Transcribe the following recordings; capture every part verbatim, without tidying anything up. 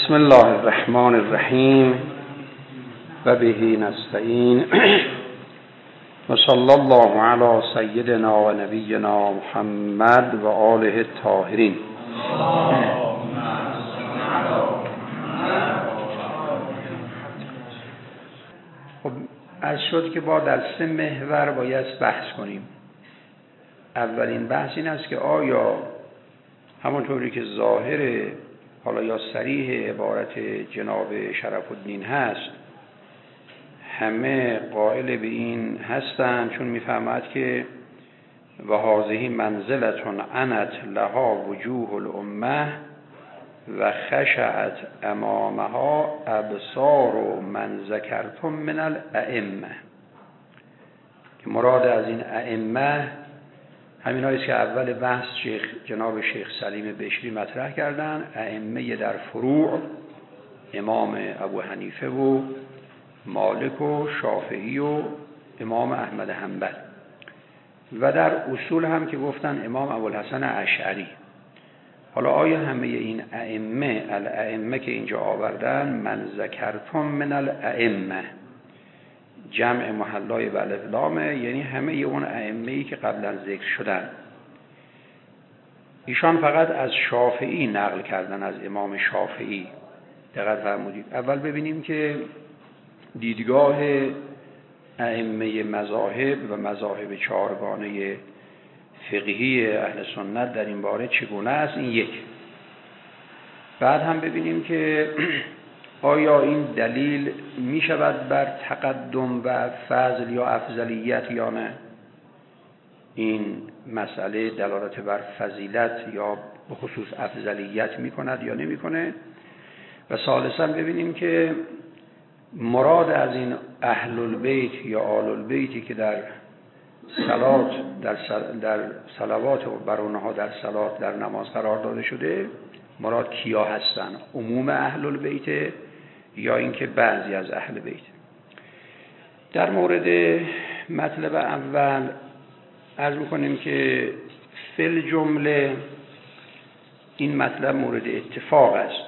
بسم الله الرحمن الرحیم و به نستعین و صلی الله علی سیدنا و نبینا محمد و آله الطاهرین. خب از شد که با در سه محور باید بحث کنیم. اولین بحث این است که آیا همونطوری که ظاهر حالا یا صریح عبارت جناب شرف الدین هست، همه قائل به این هستند، چون میفهمد که و هذه منزلتون عنت لها وجوه الامه و خشعت امامها ابصار من ذکرتم من الائمه، که مراد از این ائمه همین هاییست که اول بحث شیخ جناب شیخ سلیم بشری مطرح کردن. ائمه در فروع امام ابو حنیفه و مالک و شافعی و امام احمد حنبل، و در اصول هم که گفتن امام ابوالحسن اشعری. حالا آیا همه این ائمه الائمه که اینجا آوردن من ذکرتم من الائمه جمع محلای به الف لامه، یعنی همه اون ائمه‌ای که قبلا ذکر شدن. ایشان فقط از شافعی نقل کردن، از امام شافعی. دقت فرمودید. اول ببینیم که دیدگاه ائمه مذاهب و مذاهب چهارگانه فقهی اهل سنت در این باره چگونه است. این یک. بعد هم ببینیم که آیا این دلیل می شود بر تقدم و فضل یا افضلیت یا نه؟ این مسئله دلالت بر فضیلت یا به خصوص افضلیت می کند یا نمی کنه؟ و ثالثا ببینیم که مراد از این اهل البیت یا آل البیتی که در صلات در, در صلوات بر اونها در صلات در نماز قرار داده شده، مراد کیا هستن؟ عموم اهل البیت یا اینکه بعضی از اهل بیت؟ در مورد مطلب اول عرض می‌کنیم که فی جمله این مطلب مورد اتفاق است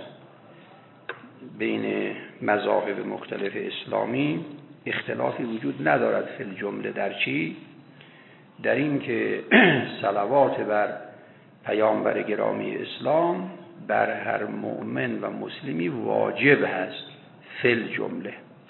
بین مذاهب مختلف اسلامی. اختلافی وجود ندارد فی جمله. در چی؟ در این که صلوات بر پیامبر گرامی اسلام بر هر مؤمن و مسلمی واجب هست فی جمله،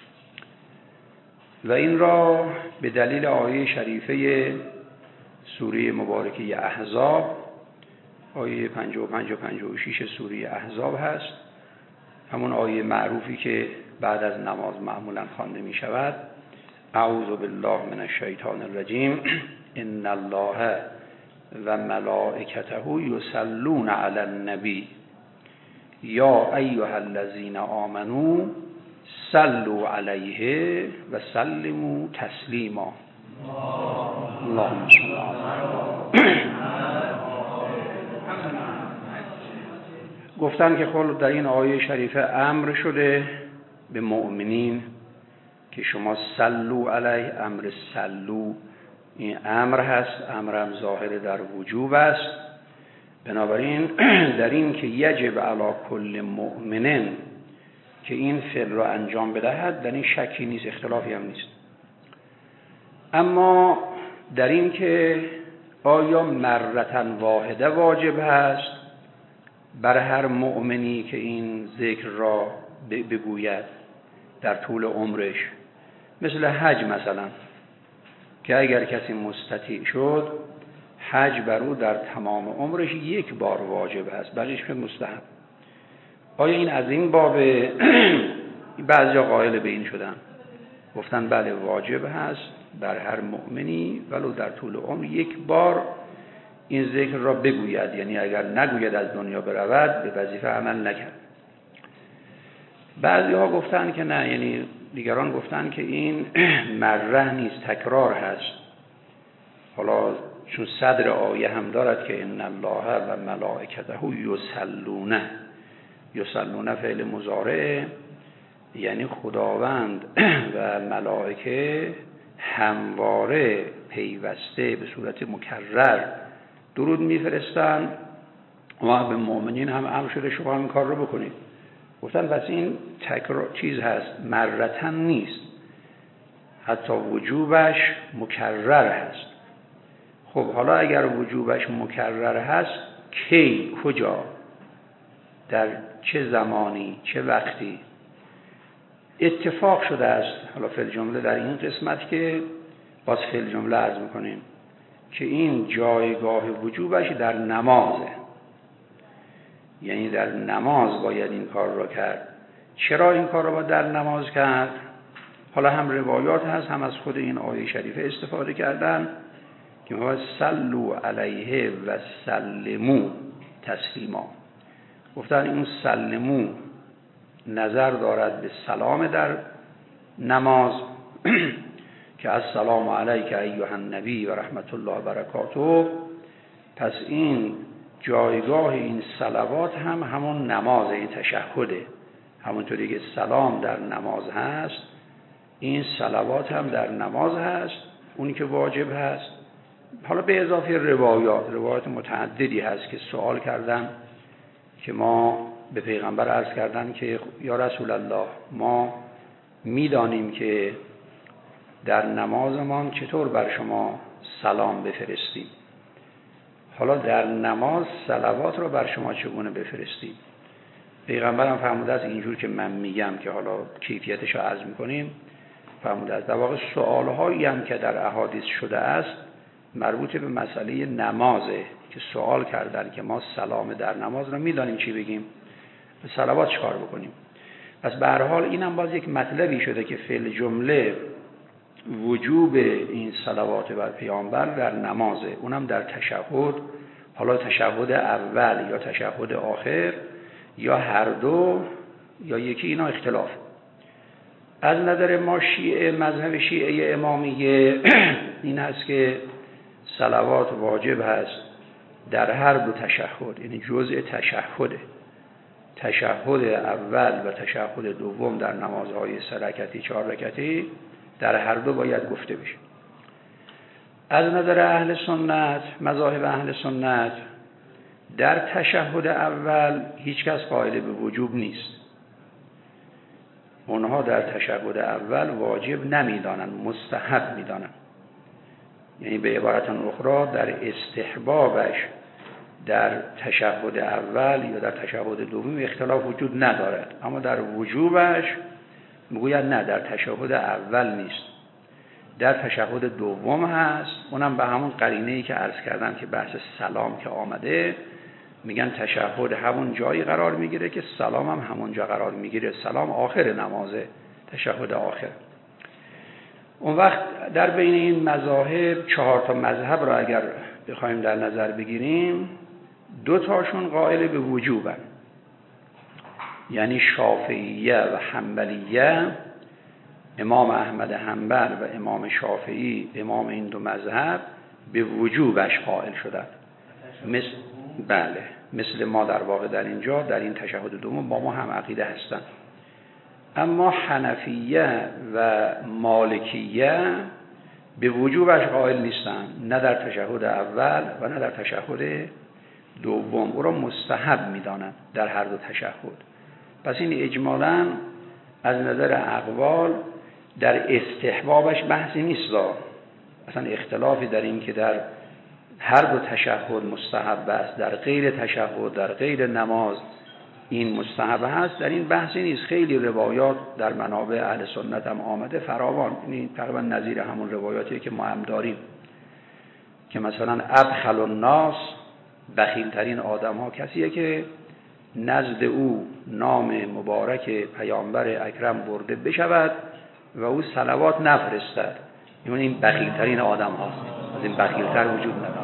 و این را به دلیل آیه شریفه سوره مبارکه احزاب، آیه پنجاه و پنج و پنجاه و شش سوره احزاب هست، همون آیه معروفی که بعد از نماز معمولا خوانده می شود: اعوذ بالله من الشیطان الرجیم ان الله و ملائکته یصلون علی النبی یا ایها الذین آمنوا صلوا علیه و سلموا تسلیما. اللهم صل علی. گفتن که خود در این آیه شریفه امر شده به مؤمنین که شما صلوا علیه. امر صلوا این امر هست، امرم ظاهر در وجوب است. بنابراین در این که یجب علی کل مؤمنین که این فعل را انجام بدهد، در این شکی نیست، اختلافی هم نیست. اما در این که آیا مرتن واحده واجب هست بر هر مؤمنی که این ذکر را بگوید در طول عمرش، مثل حج مثلا، که اگر کسی مستطیع شد حج بر او در تمام عمرش یک بار واجب است، بقیش که مستحب. آیا این از این باب؟ بعضی قائل به این شدن، گفتن بله واجب هست بر هر مؤمنی ولو در طول عمر یک بار این ذکر را بگوید، یعنی اگر نگوید از دنیا برود به وظیفه عمل نکرد. بعضی ها گفتن که نه، یعنی دیگران گفتن که این مره نیست، تکرار هست. حالا چون صدر آیه هم دارد که ان الله و ملائکته یصلون، یصلون فعل مضارع، یعنی خداوند و ملائکه همواره پیوسته به صورت مکرر درود میفرستن و به مؤمنین هم امر شده شما هم این کار رو بکنید. گفتن پس این تکرار چیز هست، مرتن نیست، حتی وجوبش مکرر هست. خب حالا اگر وجوبش مکرر هست، کی، کجا، در چه زمانی، چه وقتی؟ اتفاق شده است حالا فی الجمله در این قسمت که باز فی الجمله عرض میکنیم که این جایگاه وجوبش در نمازه، یعنی در نماز باید این کار را کرد. چرا این کار را باید در نماز کرد؟ حالا هم روایات هست، هم از خود این آیه شریفه استفاده کردن که ما صلوا علیه و سلموا تسلیما. گفتن این سلمو نظر دارد به سلام در نماز که السلام علیک ایها النبی و رحمت الله و برکاته. پس این جایگاه این صلوات هم همون نماز، این تشهده، همونطوری که سلام در نماز هست این صلوات هم در نماز هست، اونی که واجب هست. حالا به اضافه روایات روایات متعددی هست که سوال کردن که ما به پیغمبر عرض کردن که یا رسول الله ما میدانیم که در نمازمان چطور بر شما سلام بفرستیم، حالا در نماز صلوات رو بر شما چگونه بفرستیم؟ پیغمبرم فرموده است اینجور که من میگم که حالا کیفیتش رو عرض میکنیم، فرموده است در واقع سوالهایی هم که در احادیث شده است مربوط به مسئله نمازه که سوال کردن که ما سلام در نماز رو میدانیم چی بگیم، به صلوات چکار بکنیم. پس به هر حال اینم باز یک مطلبی شده که فی الجمله وجوب این صلوات بر پیامبر در نمازه، اونم در تشهد، حالا تشهد اول یا تشهد آخر یا هر دو یا یکی، اینا اختلاف. از نظر ما شیعه، مذهب شیعه امامیه این هست که صلوات واجب هست در هر دو تشهد، یعنی جزء تشهده، تشهد اول و تشهد دوم در نمازهای سه رکعتی چهار رکعتی در هر دو باید گفته بشه. از نظر اهل سنت، مذاهب اهل سنت، در تشهد اول هیچ کس قائل به وجوب نیست، اونها در تشهد اول واجب نمیدانن، مستحب میدانن، یعنی به عبارت اخرى در استحبابش در تشهد اول یا در تشهد دوم اختلاف وجود ندارد، اما در وجوبش میگوید نه، در تشهد اول نیست، در تشهد دوم هست، اونم به همون قرینه‌ای که عرض کردم که بحث سلام که آمده، میگن تشهد همون جایی قرار میگیره که سلام هم همون جا قرار میگیره، سلام آخر نمازه، تشهد آخر. اون وقت در بین این مذاهب چهار تا مذهب را اگر بخوایم در نظر بگیریم، دو تاشون قائل به وجوبن، یعنی شافعیه و حنبلیه، امام احمد حنبل و امام شافعی، امام این دو مذهب به وجوبش قائل شدند. مثل بله مثل ما در واقع در اینجا در این تشهد دوم با ما هم عقیده هستند. اما حنفیه و مالکیه به وجوبش قائل نیستن، نه در تشهد اول و نه در تشهد دوم، او را مستحب میدانند در هر دو تشهد. پس این اجمالاً از نظر اقوال در استحبابش بحثی نیست، اصلا اختلافی در این که در هر دو تشهد مستحب است، در غیر تشهد در غیر نماز این مستحب هست، در این بحثی نیست. خیلی روایات در منابع اهل سنت هم آمده فراوان، این تقریبا نظیر همون روایاتی که ما هم داریم که مثلا ابخل الناس، بخیل ترین آدم ها کسیه که نزد او نام مبارک پیامبر اکرم برده بشود و او صلوات نفرستد، یعنی این بخیل ترین آدم هاست، از این بخیل تر وجود نداره.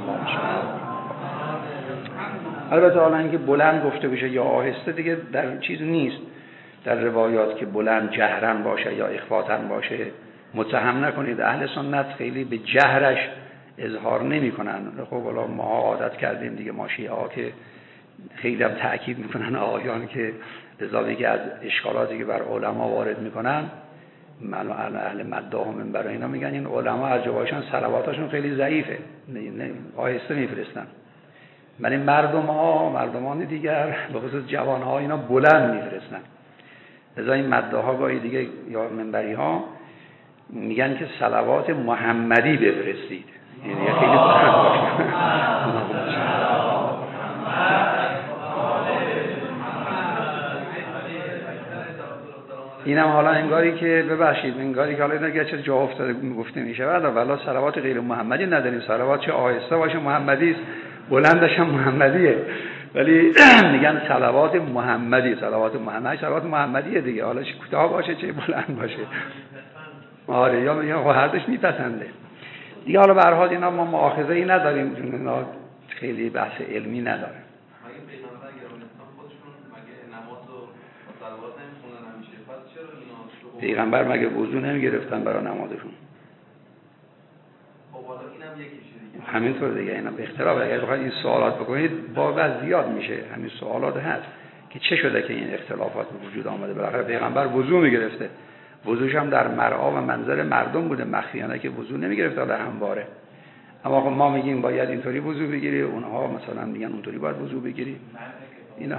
البته حالا اینکه بلند گفته بشه یا آهسته دیگه در چیز نیست، در روایات که بلند جهرن باشه یا اخفاتن باشه متهم نکنید. اهل سنت خیلی به جهرش اظهار نمی کنن. خب حالا ما عادت کردیم دیگه، ما شیعه ها که خیلی هم تأکید میکنن آیان که اضافه که از اشکالاتی که بر علما وارد میکنن، معلوم اهل مداح و منبر اینا میگن این علما از جوابشون صلواتاشون خیلی ضعیفه، آهسته میفرستن. ولی مردم ها، مردمان دیگر به خصوص جوان ها اینا بلند میفرستن. لذا این مده ها گاهی دیگه یا منبری ها میگن که صلوات محمدی بفرستید، یعنی خیلی اینم حالا انگاری که ببخشید انگاری که حالا اینا چه جا افتاده گفته میشه ولی والا صلوات غیر محمدی نداریم، صلوات چه آهسته باشه محمدی است، بلندش هم محمدیه، ولی میگن صلوات محمدی، صلوات محمدی صلوات محمدیه دیگه، حالا چه کوتاه باشه چه بلند باشه. آره یا میگن هر دوش میپسنده دیگه. حالا به هر حال اینا ما مؤاخذه ای نداریم چون اینا خیلی بحث علمی نداره. پیغمبر مگه وضو نمیگرفتن برای نمازشون؟ خب حالا اینم یکی چیزی همینطور دیگه. اینا به اختلاف اگر بخواید این سوالات بکنید باب زیاد میشه، همین سوالات هست که چه شده که این اختلافات به وجود آمده. بالاخره پیغمبر وضو میگرفته، وضوش هم در مرعا و منظر مردم بوده، مخفیانه که وضو نمیگرفته در همواره. اما خب ما میگیم باید اینطوری وضو بگیری، اونها مثلا میگن اونطوری باید وضو بگیری. اینا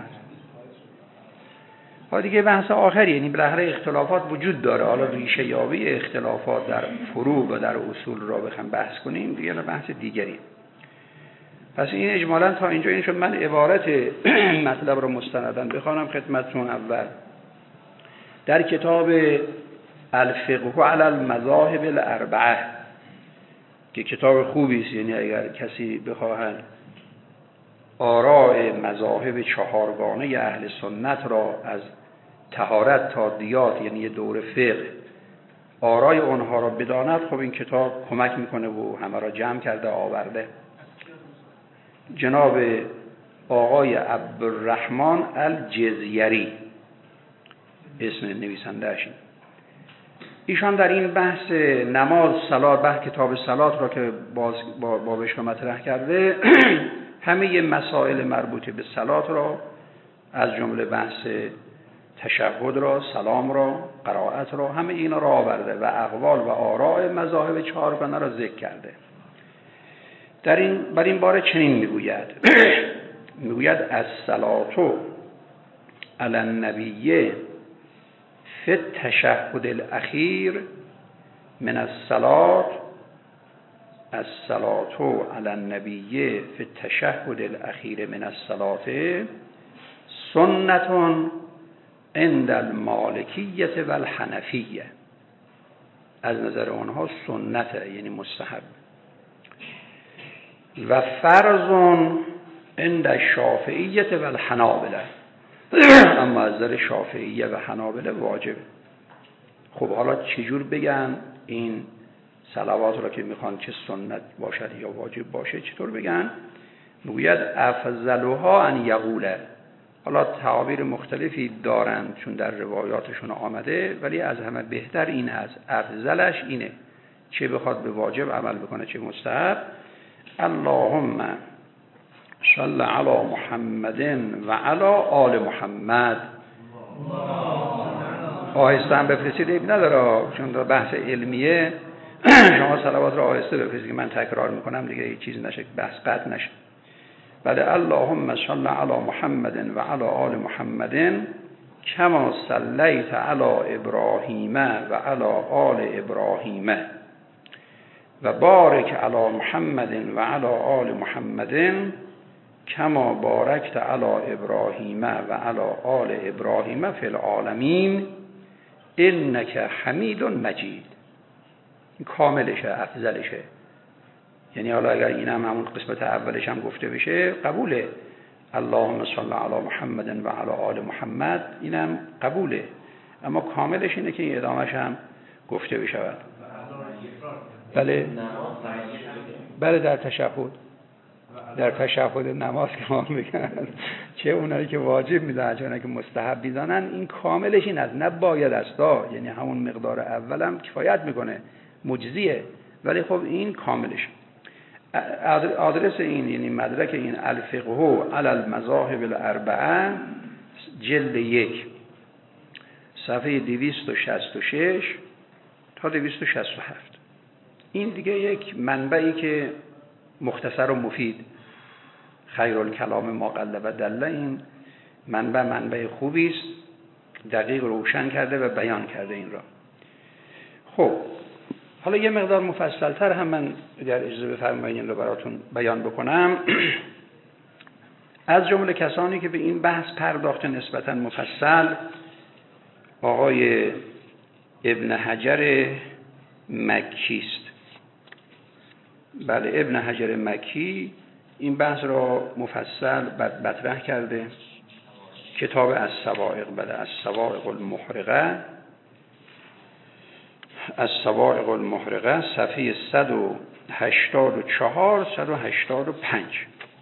ها دیگه بحث آخری، یعنی بالاخره اختلافات وجود داره. حالا ریشه یابی اختلافات در فروع و در اصول را بخوام بحث کنیم دیگه بحث دیگری. پس این اجمالاً تا اینجا این شد. من عبارت مطلب رو مستنداً بخوانم خدمتتون. اول در کتاب الفقه علی المذاهب الاربعه که کتاب خوبی است، یعنی اگر کسی بخواهد آراء مذاهب چهارگانه اهل سنت را از طهارت تا دیات، یعنی یه دور فقه، آرای اونها را بداند، خب این کتاب کمک میکنه و همه را جمع کرده آورده. جناب آقای عبدالرحمن الجزیری اسم نویسنده‌اش، ایشان در این بحث نماز صلات، بحث کتاب صلات را که باز بابش رو مطرح کرده، همه مسائل مربوط به صلات را از جمله بحث تشهد را، سلام را، قرائت را، همه اینا را آورده و اقوال و آراء مذاهب چهارگانه را ذکر کرده. در این بر این باره چنین میگوید میگوید الصلاه علی النبی فی التشهد الاخیر من الصلاه الصلاه علی النبی فی التشهد الاخیر من الصلاه سنت عند المالکیه و الحنفیه. از نظر آنها سنت یعنی مستحب، و فرض عند الشافعیه و الحنابلة، اما از نظر شافعیه و حنابلة واجب. خب حالا چجور بگن این صلوات را که میخوان چه سنت باشد یا واجب باشه چطور بگن؟ میگوید افضلها ان یقوله. حالا تعابیر مختلفی دارند چون در روایاتشون آمده، ولی از همه بهتر این هست، افضلش اینه، چه بخواد به واجب عمل بکنه چه مستحب. اللهم صل علی محمد و علی آل محمد. آهسته هم بفرستید عیب نداره، چون بحث علمیه شما صلوات را آهسته بفرستید که من تکرار میکنم دیگه هیچ چیز نشه، بحث قطع نشه. بله اللهم صل علی محمد و علی آل محمد کما صلیت علی ابراهیم و علی آل ابراهیم و بارک علی محمد و علی آل محمد کما بارکت علی ابراهیم و علی آل ابراهیم فی العالمین انک حمید مجید. این کاملشه، افضلشه. یعنی حالا اگر این هم همون قسمت اولش هم گفته بشه قبوله، اللهم صل علی محمد و علی آل محمد، اینم قبوله، اما کاملش اینه که این ادامهش هم گفته بشود. بله بله در تشهد، در تشهد نماز که ما میگن، چه اونایی که واجب میدونن چه اونایی که مستحب میدونن، این کاملش این است، نه باید است، یعنی همون مقدار اولم کفایت میکنه، مجزیه، ولی خب این کاملش. آدرس این یعنی مدرک این الفقه علی المذاهب الاربعه جلد یک صفحه دویست و شصت و شش تا دویست و شصت و هفت. این دیگه یک منبعی که مختصر و مفید، خیر الکلام ما قل و دل، این منبع منبع خوبی است دقیق روشن کرده و بیان کرده این را. خب حالا یه مقدار مفصل‌تر هم من اگر اجازه بفرمایید این رو براتون بیان بکنم. از جمله کسانی که به این بحث پرداخت نسبتاً مفصل آقای ابن حجر مکی است. بله، ابن حجر مکی این بحث را مفصل مطرح کرده. کتاب الصواعق، بله الصواعق المحرقه، الصواعق المحرقه صفحه صد و هشتاد و چهار صد و هشتاد و پنج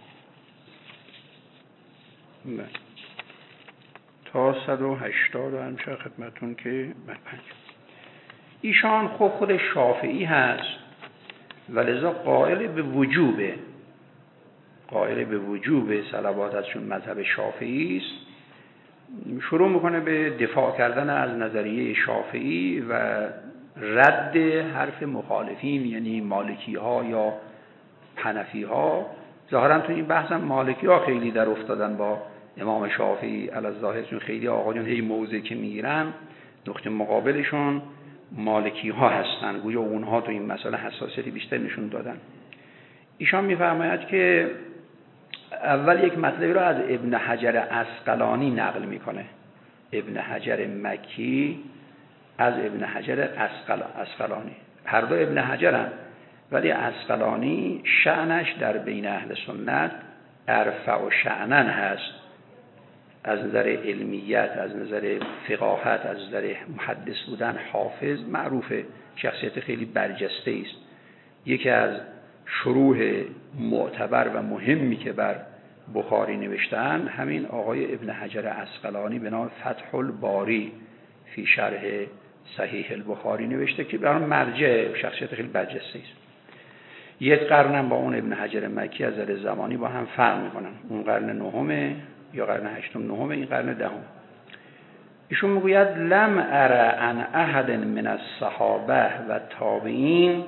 تا صد و هشتاد و همچه خدمتون که پنج. ایشان خب خود شافعی هست و لذا قائل به وجوبه، قائل به وجوب صلوات از چون مذهب شافعی است. شروع میکنه به دفاع کردن از نظریه شافعی و رد حرف مخالفین، یعنی مالکی ها یا حنفی ها. ظاهرا تو این بحث هم مالکی ها خیلی در افتادن با امام شافعی علی الظاهر، چون خیلی آقایون هی موضع که میگیرن نقطه مقابلشون مالکی ها هستن، گویا اونها تو این مسئله حساسیتی بیشتر نشون دادن. ایشان میفرماید که اول یک مطلبی رو از ابن حجر عسقلانی نقل میکنه. ابن حجر مکی از ابن حجر عسقلانی، هر دو ابن حجرن، ولی عسقلانی شأنش در بین اهل سنت ارفع و شأنن هست، از نظر علمیت، از نظر فقاهت، از نظر محدث بودن، حافظ، معروفه، شخصیت خیلی برجسته است. یکی از شروح معتبر و مهمی که بر بخاری نوشتن همین آقای ابن حجر عسقلانی به نام فتح الباری فی شرح صحیح البخاری نوشته که برای مرجع شخصیت خیلی برجسته است. یک قرنم با اون ابن حجر مکی از نظر زمانی با هم فرق میکنن. اون قرن نهمه یا قرن هشتم نهمه، این قرن دهم. ایشون میگوید لم اره عن احد من الصحابه و تابعین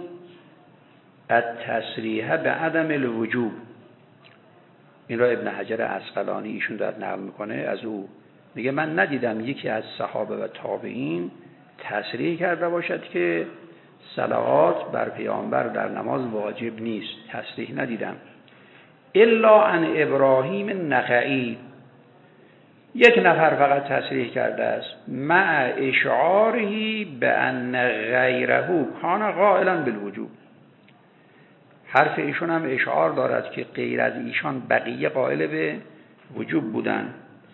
التصریح به عدم الوجوب. این را ابن حجر عسقلانی ایشون داد نقل میکنه از او، میگه من ندیدم یکی از صحابه و تابعین تصریح کرده باشد که صلوات بر پیامبر در نماز واجب نیست. تصریح ندیدم. الا عن ابراهیم نخعی، یک نفر فقط تصریح کرده است، مع اشعاره بان غیره کان قائلا بالوجوب. حرف ایشون هم اشعار دارد که غیر از ایشان بقیه قائل به وجوب بودن.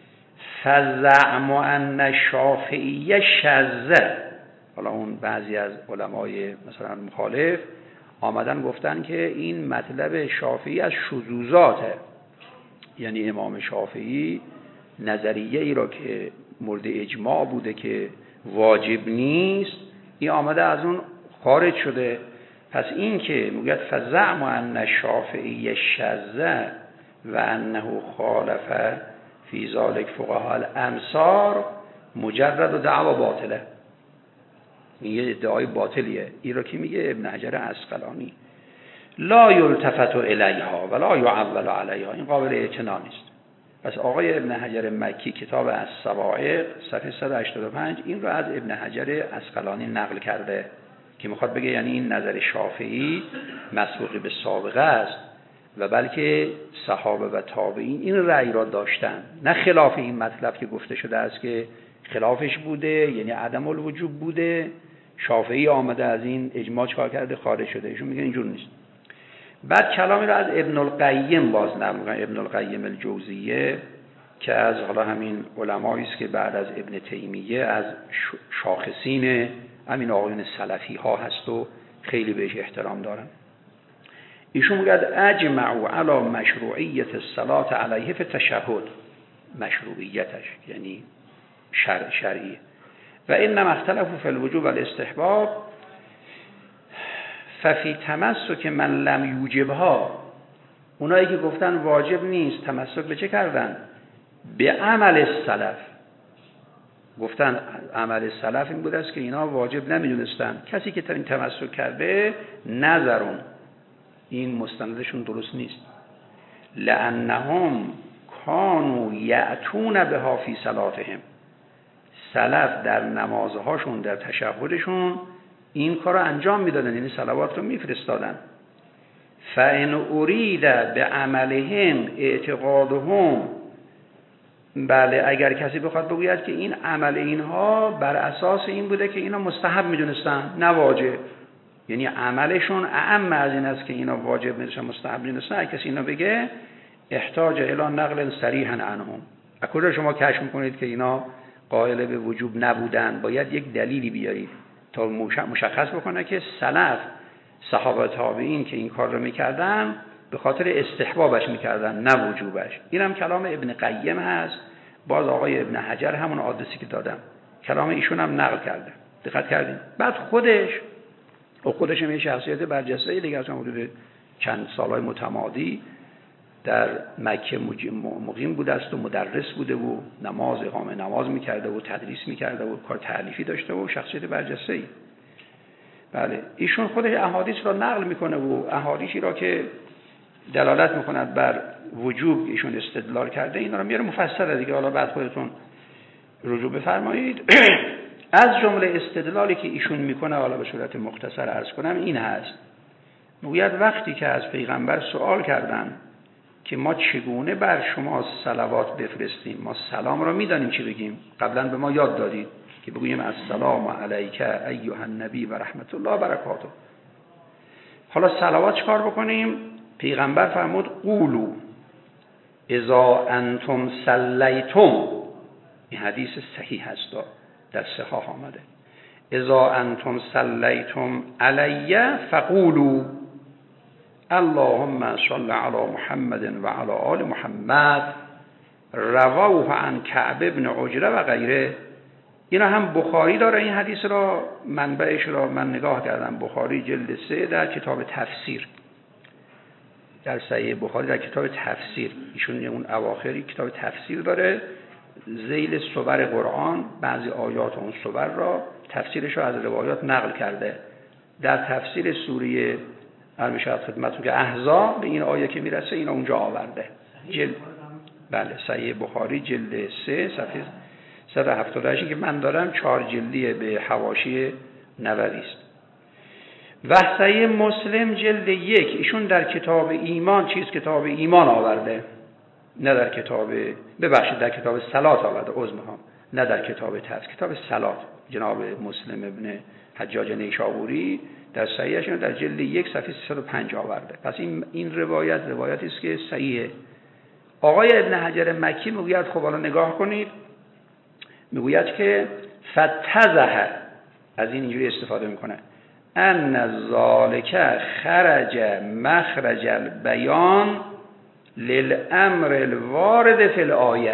فزعم ان الشافعی شذ. حالا اون بعضی از علمای مثلا مخالف آمدن گفتن که این مطلب شافعی از شذوذاته، یعنی امام شافعی نظریه ای را که مورد اجماع بوده که واجب نیست، این آمده از اون خارج شده. پس این که میگه فزعم ان الشافعی شذ و انه خالف فی ذلک فقهاء الامصار مجرد و دعوا باطله، این یه ادعای باطلیه. این را کی میگه؟ ابن حجر عسقلانی. لا یلتفت الیها ولا یعول علیها، این قابل اعتنا نیست. پس آقای ابن حجر مکی کتاب الصواعق صفحه صد و هشتاد و پنج این را از ابن حجر عسقلانی نقل کرده که میخواد بگه یعنی این نظر شافعی مسبوق به سابقه است و بلکه صحابه و تابعین این رأی را داشتن، نه خلاف این مطلب که گفته شده است که خلافش بوده، یعنی عدم الوجوب بوده، شافعی آمده از این اجماع کار کرده خارج شده. ایشون میگن اینجور نیست. بعد کلامی را از ابن القیم باز نقل می‌کنه، ابن القیم الجوزیه که از حالا همین علمایی است که بعد از ابن تیمیه از شاخصین همین آقایون سلفی ها هست و خیلی بهش احترام دارن. ایشون میگه اجمعوا علی مشروعیت الصلاة علیه فی التشهد، مشروعیتش یعنی شرع شرعی. و انما اختلفوا فی الوجوب والاستحباب ففی تمسک من لم یوجبها. اونایی که گفتن واجب نیست تمسک به چه کردن؟ به عمل السلف. گفتن عمل سلف این بود است که اینا واجب نمیدونستن. کسی که این تمسک کرده نظرون این مستندشون درست نیست. لانهم کانوا یأتون بها فی صلاتهم، سلف در نمازهاشون در تشهدشون این کار رو انجام میدادن، یعنی صلوات رو میفرستادن. فَإِنْ أُرِيدَ بِعَمَلِهِمْ اعتقادهم، بله اگر کسی بخواد بگوید که این عمل اینها بر اساس این بوده که اینا مستحب میدونستن نه واجب، یعنی عملشون اعم از این است که اینا واجب میدونستن مستحب میدونستن، اگر کسی اینا بگه احتاج الی نقل صریحا عنهم. از کجا شما کشف میکنید که اینا قائل به وجوب نبودن؟ باید یک دلیلی بیارید تا مشخص بکنه که سلف صحابه تابعین که این کار رو میکردن به خاطر استحبابش میکردن نه وجوبش. اینم کلام ابن قیم هست. باز آقای ابن حجر همون آدرسی که دادم کلام ایشون هم نقل کرده، دقت کردین؟ بعد خودش و خودش هم یه شخصیت برجسته دیگه، اصلا حدود چند سالهای متمادی در مکه مقیم بوده است و مدرس بوده و نماز اقامه نماز میکرده و تدریس میکرده و کار تعلیفی داشته و شخصیت برجسته‌ای. بله ایشون خودش احادیث را نقل میکنه و احادیثی را که دلالت میکند بر وجوب ایشون استدلال کرده اینا رو میاره مفصل دیگه، حالا بعد خودتون رجوع بفرمایید. از جمله استدلالی که ایشون میکنه، حالا به صورت مختصر عرض کنم، این هست میگوید وقتی که از پیغمبر سوال کردن که ما چگونه بر شما صلوات بفرستیم، ما سلام را میدانیم چی بگیم، قبلا به ما یاد دادید که بگوییم السلام علیک ایها النبی و رحمت الله و برکاته. حالا صلوات چکار بکنیم؟ پیغمبر فرمود قولوا اذا انتم صلیتم، این حدیث صحیح هست در صحاح آمده، اذا انتم صلیتم علی فقولوا اللهم صل علی محمد و علی آل محمد، رواه عن کعب بن عجره و غیره. اینا هم بخاری داره این حدیث را، منبعش را من نگاه کردم، بخاری جلد سه در کتاب تفسیر، در صحیح بخاری در کتاب تفسیر، ایشون اون اواخری کتاب تفسیر داره، ذیل صور قرآن بعضی آیات اون صور را تفسیرش رو از روایات نقل کرده. در تفسیر سوره المشاهد خدمتون که احزاب به این آیه که میرسه اینا اونجا آورده. جلد بله صحیح بخاری جلد سه صفحه صد و هفتاد و هشت که من دارم چهار جلدیه به حواشی نووی است. و صحیح مسلم جلد یک ایشون در کتاب ایمان چیز کتاب ایمان آورده، نه در کتاب ببخشید در کتاب صلات آورده، عذر میخوام، نه در کتاب تفسیر، کتاب صلات جناب مسلم ابن حجاج نیشابوری در صحیحشون در جلد یک صفحه سیصد و پنج آورده. پس این این روایت روایتی است که صحیحه. آقای ابن حجر مکی میگوید خب حالا نگاه کنید، میگوید که فتزه، از این اینجوری استفاده میکنه، ان ذالک خرج مخرج البیان للامر الوارد فی الآیه،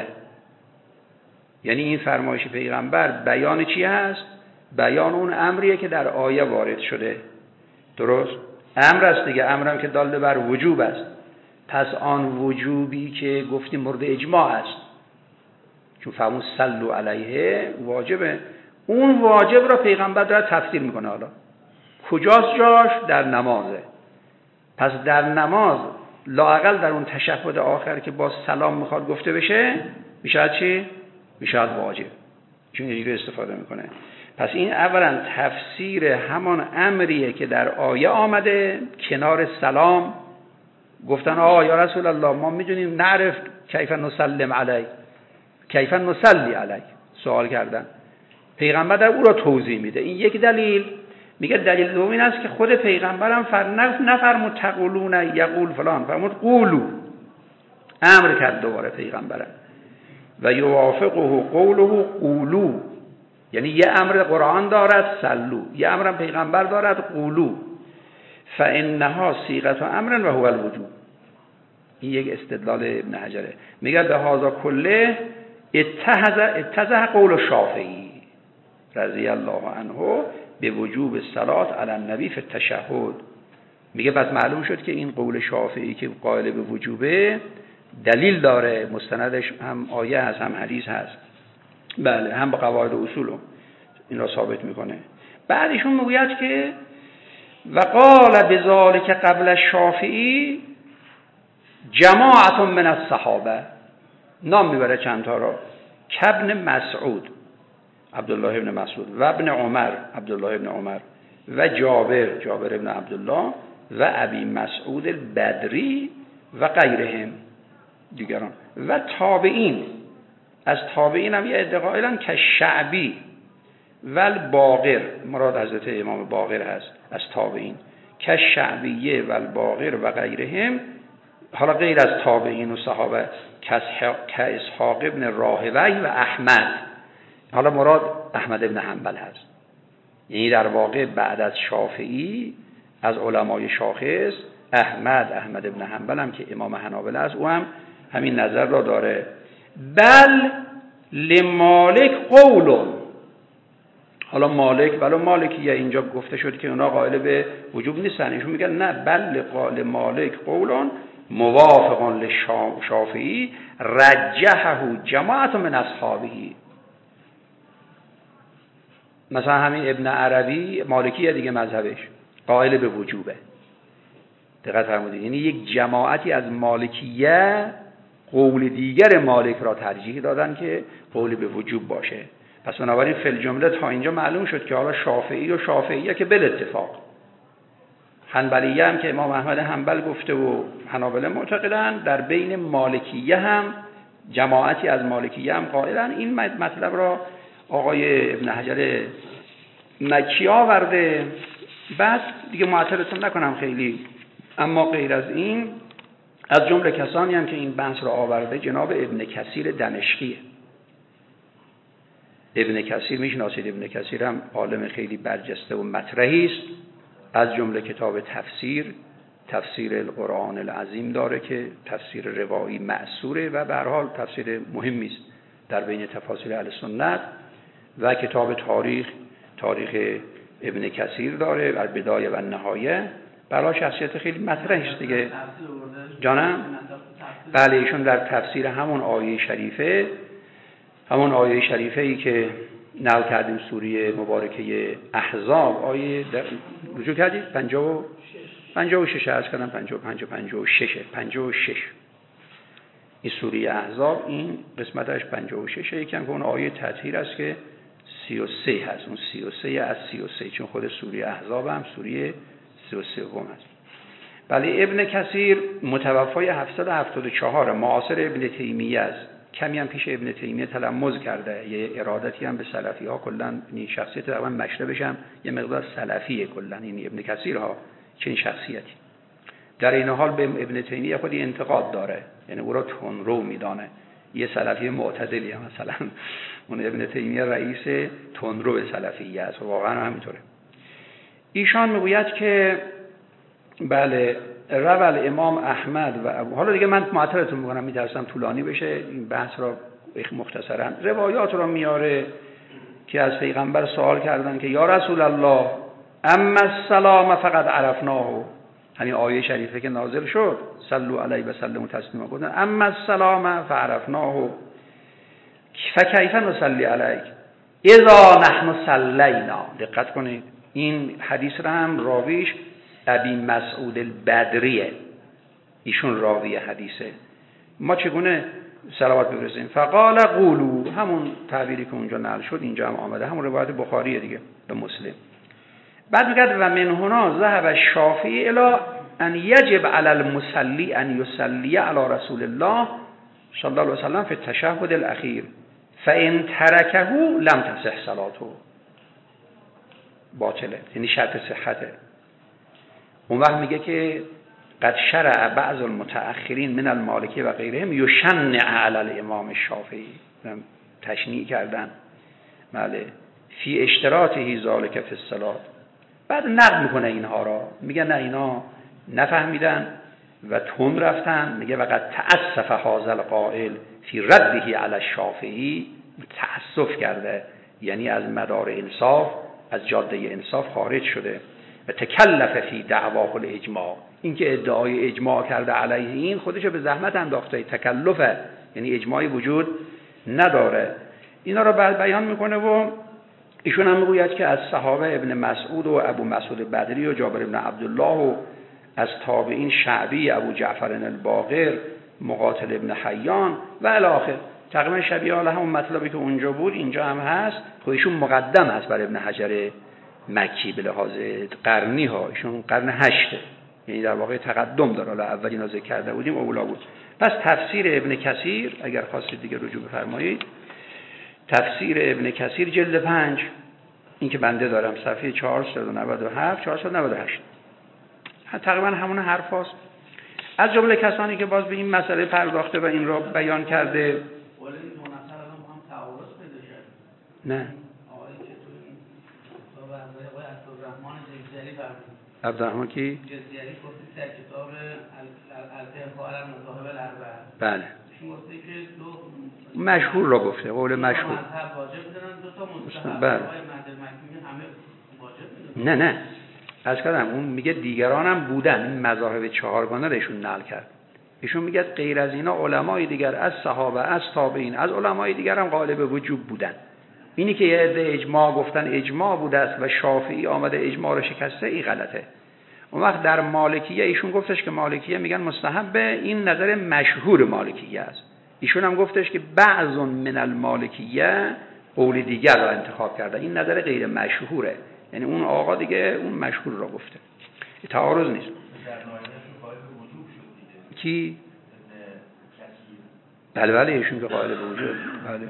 یعنی این فرمایش پیغمبر بیان چی هست؟ بیان اون امریه که در آیه وارد شده. درست؟ امر است دیگه، امرم که دال بر وجوب است. پس آن وجوبی که گفتیم مورد اجماع است، چون فرمود صلوا علیه واجبه، اون واجب را پیغمبر داره تفسیر میکنه. حالا کجاست جاش؟ در نمازه. پس در نماز لااقل در اون تشهد آخر که با سلام میخواد گفته بشه میشود چی؟ میشود واجب، چون دیگه استفاده میکنه. پس این اولا تفسیر همان امریه که در آیه آمده کنار سلام. گفتن آه یا رسول الله ما میدونیم نعرف کیف نسلم علیک کیف نصلی علیک، سوال کردن، پیغمبر در او را توضیح میده. این یک دلیل. میگه دلیل دوم این است که خود پیغمبرم فر نفرمود تقولون یقول فلان، فرمود قولو، امر کرد دوباره پیغمبرم. و یوافقه قوله قولو، یعنی یه امر قرآن دارد سلو، یه امرم پیغمبر دارد قولو، فانها صیغه امر و هو الوجوب. این یک استدلال ابن حجره. میگه به هذا کله اتحذ اتضح قول شافعی رضی الله عنه به وجوب الصلاه علی النبی فی التشهد. میگه پس معلوم شد که این قول شافعی که قائل به وجوبه دلیل داره، مستندش هم آیه هست هم حدیث هست، بله هم به قواعد و اصول این را ثابت میکنه. بعد ایشون میگوید که و قال بذلک قبل الشافعی جماعت من الصحابه، نام میبره چند تا را، کابن مسعود، عبدالله ابن مسعود و ابن عمر عبدالله ابن عمر و جابر جابر ابن عبدالله و ابی مسعود البدری و غیرهم دیگران و تابعین. از تابعین هم یه ادعا قائلن که شعبی و الباقر، مراد حضرت امام باقر هست از تابعین، که شعبیه و الباقر و غیرهم، حالا غیر از تابعین و صحابه، که اسحاق ابن راهوی و احمد. حالا مراد احمد ابن حنبل هست، یعنی در واقع بعد از شافعی از علمای شاخص احمد احمد ابن حنبل هم که امام حنابلة است، او هم همین نظر را داره. بل لمالک قول، حالا مالک ولو مالکیه اینجا گفته شد که اونا قائل به وجوب نیستن، ایشون میگن نه، بل قال مالک قولون موافقان للشافعی رجحه جماعت من اصحابه. مثلا همین ابن عربی مالکیه دیگه، مذهبش قائل به وجوبه. دقت فرمودید، یعنی یک جماعتی از مالکیه قول دیگر مالک را ترجیح دادن که قول به وجوب باشه. پس بنابراین فی الجمله تا اینجا معلوم شد که حالا شافعی و شافعیه که بل اتفاق، حنبلیه هم که امام احمد حنبل گفته و حنابلة معتقدن، در بین مالکیه هم جماعتی از مالکیه هم قائلن. این مطلب را آقای ابن حجر مکی آورده. بعد دیگه معطلتون نکنم خیلی، اما غیر از این از جمله کسانی هم که این بحث را آورده جناب ابن کثیر دمشقیه. ابن کثیر میشناسید، ابن کثیر هم عالم خیلی برجسته و مطرحی است، از جمله کتاب تفسیر تفسیر القرآن العظیم داره که تفسیر روایی مأثوره و به هر حال تفسیر مهمی است در بین تفاسیر اهل سنت، و کتاب تاریخ تاریخ ابن کثیر داره و بدایه و نهایه، برای شخصیت خیلی مطرحی است دیگه. جانم؟ بله، ایشون در تفسیر همون آیه شریفه همون آیه شریفه ای که نقل کردیم سوره مبارکه احزاب، آیه رجوع کردید پنجاه و شش عرض کردم پنجاه و پنج و پنجاه و شش پنجاه و شش این سوره احزاب، این قسمتش پنجاه و شش، یکم که اون آیه تطهیر است که سی و سه هست، اون سی و سه از سی و سه، چون خود سوره احزاب هم سوره سی و سه است. بله، ابن کثیر متوفای هفتصد و هفتاد و چهار معاصر ابن تیمیه است. کمی هم پیش ابن تیمیه تلمذ کرده، یه ارادتی هم به سلفی ها کلا، این شخصیت تقریبا مشربش هم یه مقدار سلفیه کلا، این ابن کثیر ها چنین شخصیتی. در این حال به ابن تیمیه خودی انتقاد داره، یعنی او را تندرو میدانه، یه سلفی معتدلی هم مثلا اون ابن تیمیه رئیس تندرو سلفیه است و واقعا همینطوره. ایشان میگوید که بله روال امام احمد و ابو، حالا دیگه من معطلتون میکنم میترسم طولانی بشه این بحث را مختصرا. روایات را میاره که از پیغمبر سوال کردن که یا رسول الله اما السلام فقط عرفناه، همین آیه شریفه که نازل شد صلوا علیه و سلموا تسلیما، گفتن اما السلام فعرفناه فکیف نصلی علیک اذا نحن صلینا. دقت کنید، این حدیث را هم راویش ابی مسعود البدریه، ایشون راوی حدیثه. ما چگونه صلوات بفرستیم؟ فقال قولوا، همون تعبیری که اونجا نقل شد اینجا هم آمده، همون روایت بخاریه دیگه به مسلم. بعد میگه و من هنا ذهب الشافعی الی ان یجب علی المصلی ان یصلی علی رسول الله صلی الله علیه و سلم فی التشهد الاخیر فان ترکه لم تصح صلاته، باطله، یعنی شرط صحته. اون وقت میگه که قد شرع بعض المتأخرین من المالکی و غیرهم یشنع علی الامام الشافعی، تشنیع کردن بله فی اشتراطه ذالک فی الصلاة. بعد نقد میکنه اینها را، میگه نه اینا نفهمیدن و تون رفتن. میگه وقد تأسف هذا القائل فی رده علی الشافعی، تأسف کرده یعنی از مدار انصاف، از جاده انصاف خارج شده. و تکلف فی دعواه الاجماع، این که ادعای اجماع کرده علیه این خودشو به زحمت انداخته، تکلفه یعنی اجماعی وجود نداره. اینا رو بعد بیان میکنه و ایشون هم میگوید که از صحابه ابن مسعود و ابو مسعود بدری و جابر ابن عبدالله و از تابعین شعبی، ابو جعفر الباقر، مقاتل ابن حیان و الی آخر. تقریبا شبیه حال همون مطلبی که اونجا بود اینجا هم هست. خودشون مقدم هست بر ابن حجر مکی به لحاظ قرنی ها، ایشون قرن هشته، یعنی در واقع تقدم داره. حالا اولی ذکر کرده بودیم اولا بود. پس تفسیر ابن کثیر اگر خواستید دیگه رجوع بفرمایید، تفسیر ابن کثیر جلد پنج، این که بنده دارم، صفحه چهارصد و نود و هفت چهارصد و نود و هشت، تقریبا همون حرف هست. از جمله کسانی که باز به این مسئله پرداخته و این را بیان کرده. نه عبدالرحمن کی؟ جزیری گفتی در کتاب الفقه علی المذاهب الاربعه. بله. مشهور را گفته، قول مشهور. مذهب واجب دارن، دو تا مستحب. بله. نه نه. از کردم اون میگه دیگران هم بودن، این مذاهب چهارگانه رو ایشون نقل کرد. ایشون میگه غیر از اینا علمای دیگر از صحابه از تابعین از علمای دیگر هم قائل به وجوب بودن. اینی که یه عده اجماع گفتن اجماع بوده است و شافعی آمده اجماع رو شکسته، این غلطه. اون وقت در مالکیه ایشون گفتش که مالکیه میگن مستحبه، این نظر مشهور مالکیه است. ایشون هم گفتش که بعض من المالکیه قول دیگر را انتخاب کرده، این نظر غیر مشهوره، یعنی اون آقا دیگه اون مشهور را گفته. تعارض نیست. کی؟ بله بله ایشون که قائل به وجود. بله.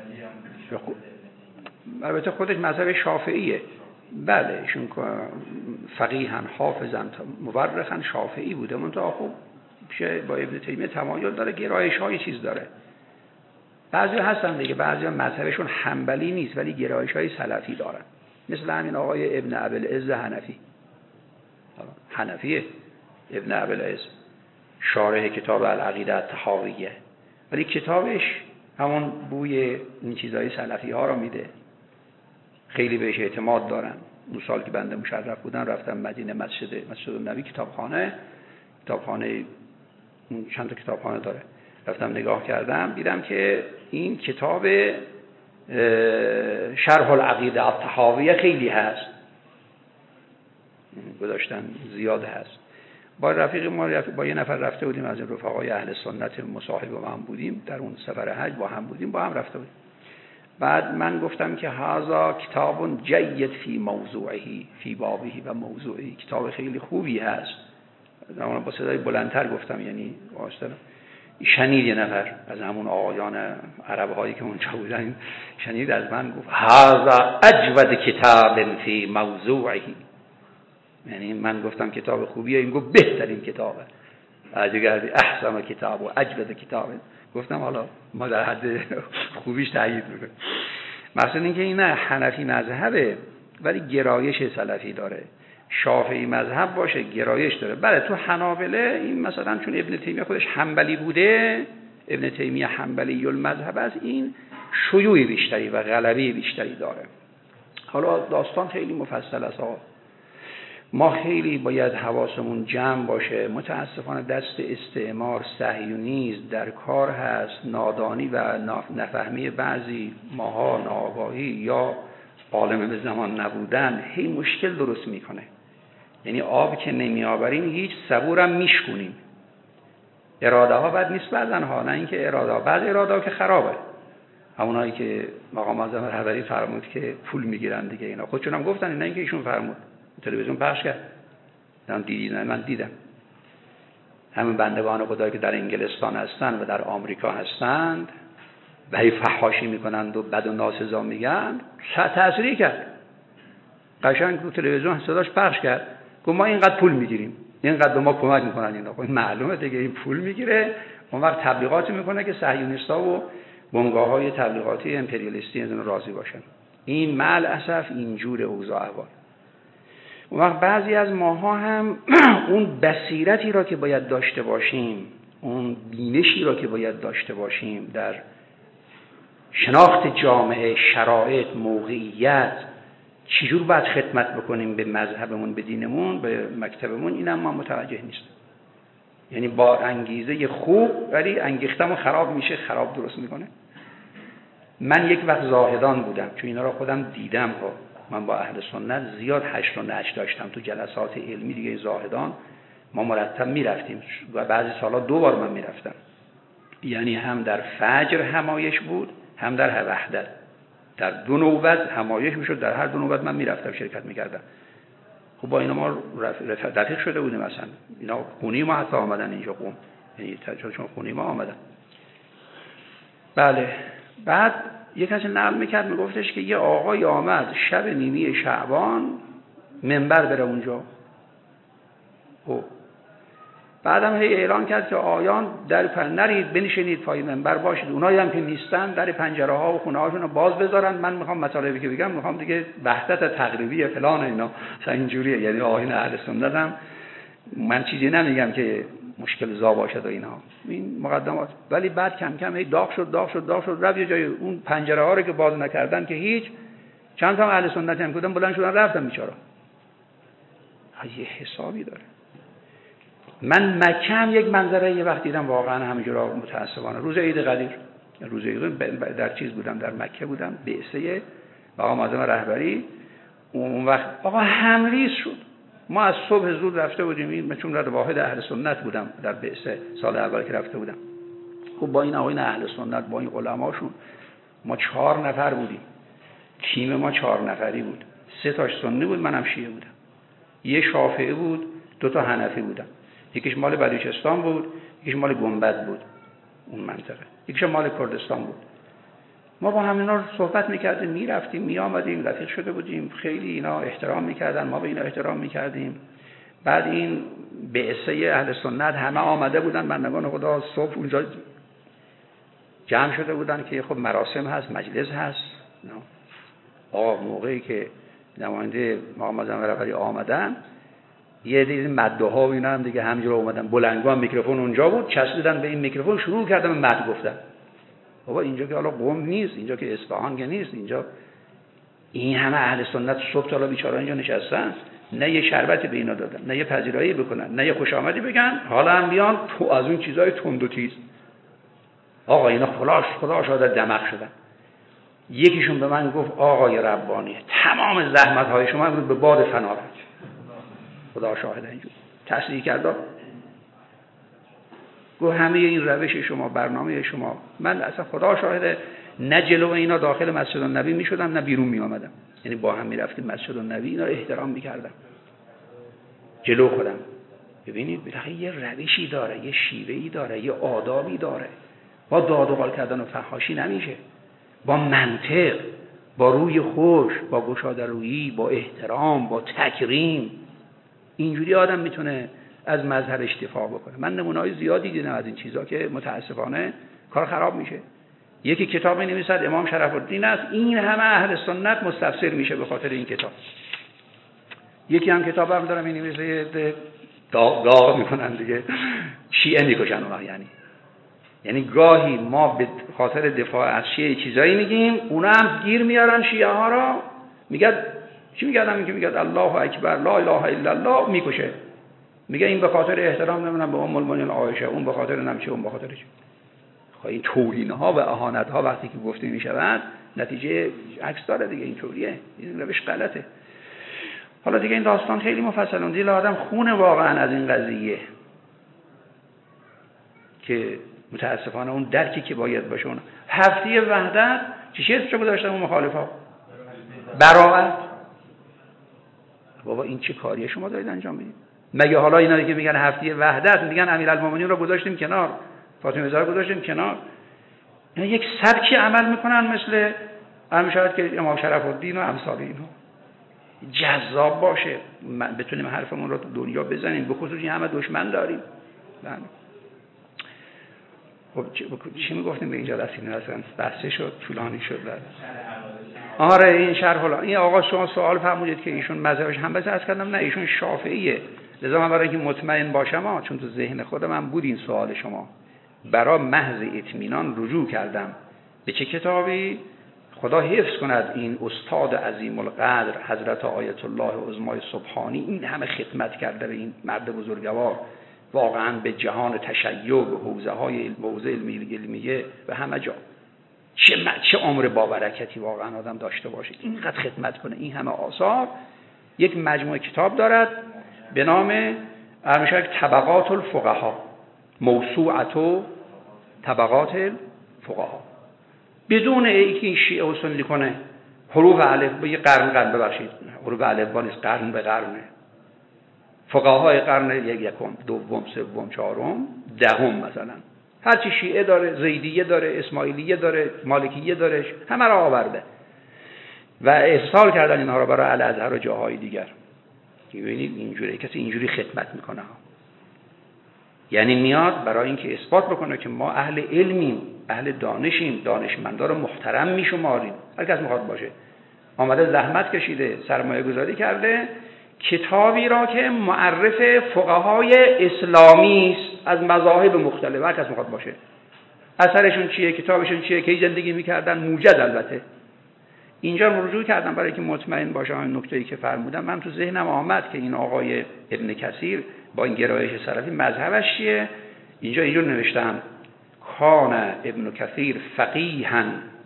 البته خودش مذهب شافعیه. بله ایشون فقیهن حافظن مورخن شافعی بوده، منتها خب میشه با ابن تیمیه تمایل داره، گرایش های چیز داره. بعضی هستن دیگه، بعضی مذهبشون حنبلی نیست ولی گرایش های سلفی دارن، مثل همین آقای ابن ابوالعز حنفی. حنفیه ابن ابوالعز، شارح کتاب العقیده الطحاویه، ولی کتابش همون بوی این چیزای سلفی ها رو میده، خیلی بهش اعتماد دارن. اون سال که بنده مشرف بودن رفتم مدینه، مسجد مسجد النبی کتابخانه، کتابخانه چند تا کتابخانه داره، رفتم نگاه کردم دیدم که این کتاب شرح العقیده الطحاویه خیلی هست، گذاشتن زیاد هست. با رفیق ما رفیق با یه نفر رفته بودیم از رفقای اهل سنت مصاحب با هم بودیم، در اون سفر حج با هم بودیم، با هم رفته بودیم. بعد من گفتم که هذا کتاب جید فی موضوعه فی بابه و موضوعه، کتاب خیلی خوبی هست. اما با صدای بلندتر گفتم، یعنی واسطه شنید یه نفر از همون آقایان عرب هایی که اونجا بودن، شنید از من گفت هذا اجود کتاب فی موضوعه، یعنی من گفتم کتاب خوبیه، این گفت بهترین کتابه، اجگردی احسن کتاب و اجود کتابه. گفتم حالا ما در حد خوبیش تایید میکنیم. مثلا اینکه این نه حنفی مذهبه ولی گرایش سلفی داره، شافعی مذهب باشه گرایش داره. بله تو حنابله این مثلا چون ابن تیمیه خودش حنبلی بوده، ابن تیمیه حنبلی المذهب است، این شیوع بیشتری و غلبه بیشتری داره. حالا داستان خیلی مفصل است آقا، ما خیلی باید حواسمون جمع باشه. متاسفانه دست استعمار صهیونیسم در کار هست، نادانی و نفهمی بعضی ماها، ناآگاهی یا عالم به زمان نبودن هی مشکل درست میکنه. یعنی آب که نمیآوریم هیچ صبورم میشکنیم. اراده ها بد نیست بعضن ها، نه اینکه اراده ها، بعض اراده ها که خرابه، همونایی که مقام اعظم رهبری فرمود که پول میگیرن دیگه، اینا خودشون هم گفتن، نه اینکه ایشون فرمود، تلویزیون پخش کرد، من دیدم من دیدم همین بندگان خدایی که در انگلستان هستند و در آمریکا هستند و هی فحاشی میکنند و بد و ناسزا میگن، تأثیری کرد. قشنگ تو تلویزیون صداش پخش کرد، گفت ما اینقدر پول میگیریم، اینقدر به ما کمک میکنن اینا. خب معلومه دیگه این پول میگیره، اون وقت تبلیغاتی میکنه که صهیونیست‌ها و بنگاه‌های تبلیغاتی امپریالیستی از اون راضی باشن. این مال اسف اینجور اوضاع احوال. اون وقت بعضی از ماها هم اون بصیرتی را که باید داشته باشیم، اون بینشی را که باید داشته باشیم در شناخت جامعه، شرایط، موقعیت، چجور باید خدمت بکنیم به مذهبمون، به دینمون، به مکتبمون، این هم ما متوجه نیست. یعنی با انگیزه خوب ولی انگیختمو خراب میشه، خراب درست میکنه. من یک وقت زاهدان بودم، چون اینا را خودم دیدم ها. من با اهل سنت زیاد حشر و نشر داشتم تو جلسات علمی دیگه، زاهدان ما مرتب میرفتیم و بعضی سالا دو بار من میرفتم. یعنی هم در فجر همایش بود هم در وحدت، در دو نوبت همایش میشد، در هر دو نوبت من میرفتم شرکت میکردم. خب با اینا ما رفیق شده بودیم، مثلا اینا خونی ما حتی آمدن اینجا قوم، یعنی چون خونی ما آمدن. بله. بعد یک کسی نقل میکرد میگفتش که یه آقای آمد شب نیمی شعبان منبر بره اونجا. خب بعدم هی اعلان کرد که آیان در پن نرید بنشینید پای منبر باشید، اونایی هم که نیستن در پنجره ها و خونه هاشون رو باز بذارن، من میخوام مطالبی که بگم میخوام دیگه وحدت تقریبی فلان اینا اینجوریه. یعنی آیین اهل سنت هم من چیزی نمیگم که مشکل زا باشد و اینا، این مقدمات. ولی بعد کم کم هی داغ شد داغ شد داغ شد رفت یه جای اون پنجره ها رو که باز نکردن که هیچ، چند تا اهل سنت هم بودن بلند شدن رفتن بیچارا. یه حسابی داره. من مکه هم یک منظره یه وقت دیدم واقعا همینجورا متاسفانه. روز عید قدیر، روز عید در چیز بودم، در مکه بودم، بعثه آقا معظم رهبری. اون وقت آقا همریز شد. ما از صبح زود رفته بودیم، این چون رد واحد اهل سنت بودم در بعثه سال اول که رفته بودم. خب با این آقایان اهل سنت با این علماشون ما چهار نفر بودیم، تیم ما چهار نفری بود، سه تاش سنی بود، منم شیعه بودم، یه شافعی بود، دو تا حنفی بودم، یکیش مال بلوچستان بود، یکیش مال گنبد بود اون منطقه، یکیش مال کردستان بود. ما با همینا صحبت میکردیم، میرفتیم میآمدیم، رفیق شده بودیم، خیلی اینا احترام میکردن، ما به اینا احترام میکردیم. بعد این بعثه اهل سنت همه آمده بودن، بندگان خدا صبح اونجا جمع شده بودن که خب مراسم هست، مجلس هست. آقا موقعی که نماینده محمد معظم رهبری آمدن، یه دیگه مده ها و اینا هم دیگه همینجوری اومدن، بلندگو میکروفون اونجا بود، چسبیدن به این میکروفون، شروع کردن به مد گفتن. بابا اینجا که حالا قم نیست، اینجا که اصفهان که نیست، اینجا این همه اهل سنت صبح تا حالا بیچاره‌ها اینجا نشستن، نه یه شربتی به اینا دادن، نه یه پذیرایی بکنن، نه یه خوش آمدی بگن، حالا هم بیان تو از اون چیزای تند و تیز. آقا اینا خلاص خدا شاده دمق شدن. یکیشون به من گفت آقای ربانی تمام زحمت های شما به باد فنا رفت. خدا شاهد اینجور تصریح کرد. گفت همه این روش شما، برنامه شما، من اصلا خدا شاهد نه جلو اینا داخل مسجد النبی می شدم نه بیرون می آمدم، یعنی با هم می رفتیم مسجد النبی، اینا احترام می کردم جلو خودم. ببینید بالاخره یه روشی داره، یه شیوهی داره، یه آدابی داره. با داد و قال کردن و فحاشی نمیشه، با منطق، با روی خوش، با گشاده‌رویی، با احترام، با تکریم، اینجوری آدم میتونه از مظهرش دفاع بکنه. من نمونه‌های زیادی دیدم از این چیزا که متاسفانه کار خراب میشه. یکی کتاب می‌نویسد امام شرف الدین است، این همه اهل سنت مستفسر میشه به خاطر این کتاب. یکی هم کتاب هم داره می‌نویسه داغ داغ میکنن دیگه، شیعه میکشن اونها. یعنی یعنی گاهی ما به خاطر دفاع از شیعه چیزایی میگیم، اونا هم گیر میارن شیعه ها را، میگه چی میگه آدمی که میگه الله اکبر لا اله الا الله میکشه، میگه این به خاطر احترام نمیدونم به ام المؤمنین عایشه، اون به خاطر نمیشه، اون به خاطر چی. خب این توهین ها و اهانت ها وقتی که گفته میشود نتیجه عکس داره دیگه، اینطوریه، این روش غلطه. حالا دیگه این داستان خیلی مفصله، دیگه آدم خونه واقعا از این قضیه که متاسفانه اون درکی که باید باشه. اون هفته وحدت چه چیزی رو گذاشتن اون مخالفا؟ براءت. بابا این چه کاریه شما دارید انجام میدید؟ مگه حالا اینا که میگن هفته وحدت میگن امیرالمومنین رو گذاشتیم کنار، فاطمه زهرا گذاشتیم کنار، اینا یک سبکی عمل میکنن مثل همین شاید که امام شرف الدین و امثال اینا جذاب باشه، بتونیم حرفمون رو تو دنیا بزنیم، به خصوص این همه دشمن داریم. خب چی میگفتیم به اینجا رسیدیم؟ اصلا بحث شد، طولانی شد. آره این شرح الله. این آقا شما سوال فرمودید که ایشون مذهبش هم بس از کردم، نه ایشون شافعیه. لذا من برای اینکه مطمئن باشم ها، چون تو ذهن خودم هم بود این سوال شما، برای محض اطمینان رجوع کردم به چه کتابی؟ خدا حفظ کند این استاد عظیم القدر حضرت آیت الله عظمای سبحانی این همه خدمت کرده به این مرد بزرگوار، واقعا به جهان تشیع، به حوزه های حوزه علمیه و همه جا. چه چه عمر با برکتی واقعا آدم داشته باشه اینقدر خدمت کنه. این همه آثار. یک مجموعه کتاب دارد به نام ارمشاک طبقات الفقها، موسوعه و طبقات الفقها، بدون اینکه این شیعه و سنی کنه حروف الف به یه قرن قرن ببخشید حروف الف با نیست، قرن به قرنه، فقهای قرن یک یکم دوم سوم چهارم دهم مثلا، هرچی شیعه داره، زیدیه داره، اسماعیلیه داره، مالکیه داره، همه را آورده و ارسال کردن اینها را برای الازهر و جاهای دیگر. ببینید اینجوری کسی اینجوری خدمت میکنه، یعنی میاد برای اینکه اثبات بکنه که ما اهل علمیم، اهل دانشیم، دانشمندا رو محترم میشماریم. هر کس میخواد باشه، آمده زحمت کشیده، سرمایه گذاری کرده، کتابی را که معرف فقهای اسلامی است از مذاهب مختلف، هر کس میخواد باشه، اثرشون چیه، کتابشون چیه، کی زندگی میکردن، موجز البته. اینجا رجوع کردم برای که مطمئن باشم این نکته‌ای که فرمودم. من تو ذهنم آمد که این آقای ابن کثیر با این گرایش سلفی مذهبش چیه. اینجا اینجور نوشتم کان ابن کثیر فقیها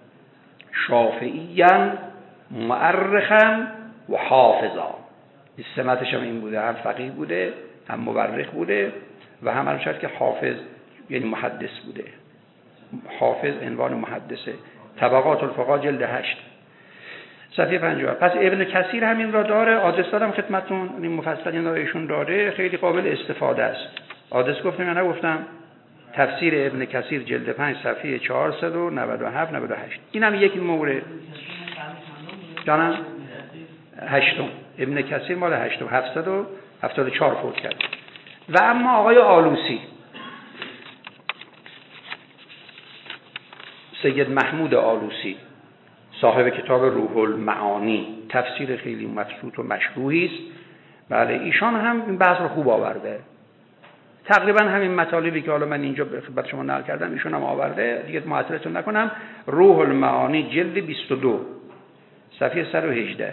شافعیا مؤرخا و حافظا. سمتش هم این بوده، هم فقیه بوده، هم مورخ بوده و هم هرچند که حافظ یعنی محدث بوده. حافظ عنوان محدثه. طبقات الفقها جلد هشت صفحه پنجاه. پس ابن کثیر همین را داره، آدرس دادم خدمتتون، این مفصل اینا ایشون داره، خیلی قابل استفاده است. آدرس گفتم یا نگفتم؟ تفسیر ابن کثیر جلد پنج صفحه چهارصد و نود و هفت نود و هشت. اینم یک مورد. جانم هشتم ابن کثیر مال هشتم هفتصد و هفتاد و چهار فوت کرد. و اما آقای آلوسی، سید محمود آلوسی، صاحب کتاب روح المعانی، تفسیر خیلی مبسوط و مشروحی است. بله ایشان هم این بحث رو خوب آورده، تقریبا همین مطالبی که حالا من اینجا به خدمت شما نقل کردم ایشون هم آورده، دیگه معطلتون نکنم. روح المعانی جلد بیست و دو صفحه صد و هجده.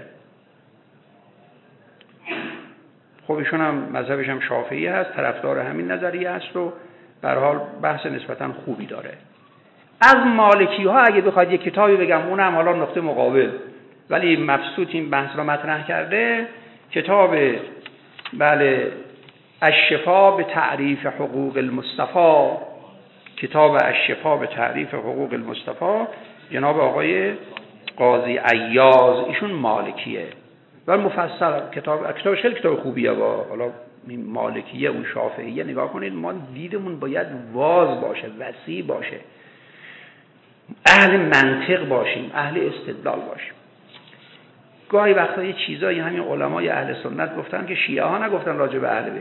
خب ایشون هم مذهبش هم شافعی هست، طرفدار همین نظریه است و به هر حال بحث نسبتا خوبی داره. از مالکی ها اگه بخواید یک کتابی بگم، اونم حالا نقطه مقابل ولی مبسوط این بحث را مطرح کرده، کتاب بله الشفا به تعریف حقوق المصطفی، کتاب الشفا به تعریف حقوق المصطفی، جناب آقای قاضی عیاض، ایشون مالکیه و مفصل کتاب، کتابش خیلی کتاب خوبیه. با حالا این مالکیه اون شافعیه نگاه کنید، ما دیدمون باید واز باشه، وسیع باشه، اهل منطق باشیم، اهل استدلال باشیم. گاهی وقتا یه چیزایی همین علمای اهل سنت گفتن که شیعه ها نگفتن راجع به اهل بیت.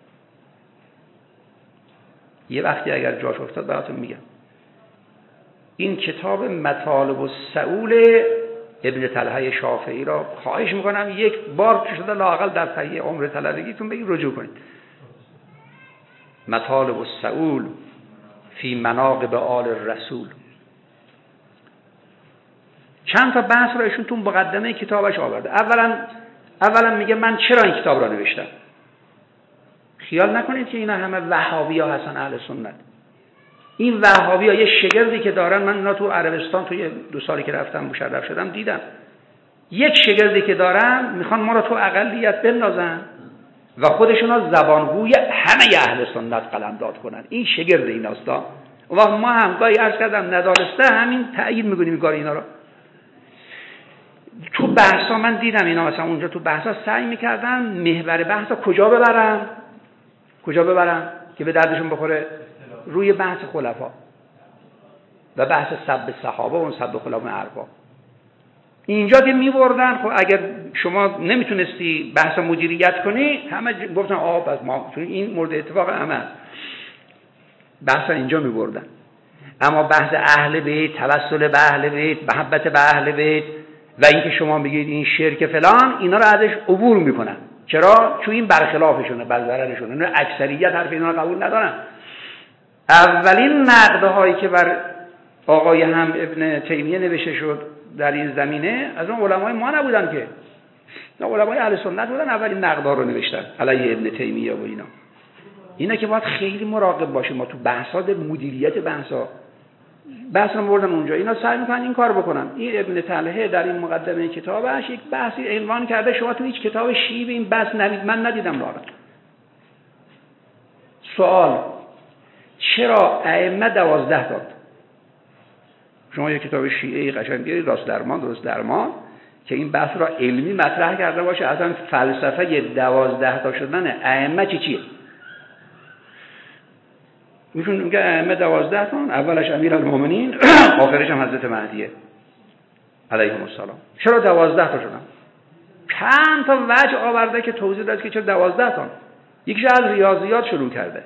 یه وقتی اگر جاش افتاد براتون میگم. این کتاب مطالب السئول ابن طلحه شافعی را خواهش میکنم یک بار که شده لااقل در طی عمر طلبگیتون به این رجوع کنید. مطالب السئول فی مناقب آل الرسول. چند تا بحث را ایشون تو مقدمه کتابش آورده. اولا اولا میگه من چرا این کتاب را نوشتم. خیال نکنید که اینا همه وهابی‌ها هستن اهل سنت. این وهابی‌ها یه شگردی که دارن، من اینا تو عربستان توی دو سالی که رفتم مشرف شدم دیدم. یک شگردی که دارن میخوان ما را تو اقلیت بندازن و خودشونا زبانگوی همه اهل سنت قلمداد کنن. این شگرد ایناستا. و ما هم گاهی عرض کردم ندارسته همین تأیید میکنیم کار اینا را. تو بحثا من دیدم اینا مثلا اونجا تو بحثا سعی میکردن محور بحثا کجا ببرن کجا ببرن که به دردشون بخوره، روی بحث خلفا و بحث سب صحابه و اون سب خلفای اربعه. اینجا که میبردن، خب اگر شما نمیتونستی بحث مدیریت کنی همه گفتن آه پس ما، چون این مورد اتفاق همه بحث اینجا میبردن. اما بحث اهل بیت، توسل به اهل بیت، محبت به اهل بیت و اینکه شما میگید این شرک فلان، اینا رو ازش عبور میکنن. چرا؟ چون این برخلافشونه، برضررشونه. اینا اکثریت حرف اینا رو قبول ندارن. اولین نقدهایی که بر آقای هم ابن تیمیه نوشته شد در این زمینه از اون علمای ما نبودن که، نه علمای اهل سنت بودن اولین نقدها رو نوشتن علیه ابن تیمیه و اینا. اینا که باید خیلی مراقب باشیم ما تو بحثات مدیریت بحثا. بحث رو بردن اونجا، اینا سعی میکنن این کار بکنن. این ابن طلحه در این مقدمه کتابش یک بحثی عنوان کرده، شما تو هیچ کتاب شیعی به این بحث ندید، من ندیدم. لاره سوال چرا ائمه دوازده داد؟ شما یک کتاب شیعه قشنگ بیارید، راست درمان درست درمان، که این بحث را علمی مطرح کرده باشه، اصلا فلسفه دوازده تا شدن ائمه چی چیه؟ میشون میگه ائمه دوازده تا، اولش امیرالمومنین آخرش هم حضرت مهدیه علیهم السلام. چرا دوازده تا شدن؟ چند تا وجه آورده که توضیح داد که چرا دوازده تا. یکیش از ریاضیات شروع کرده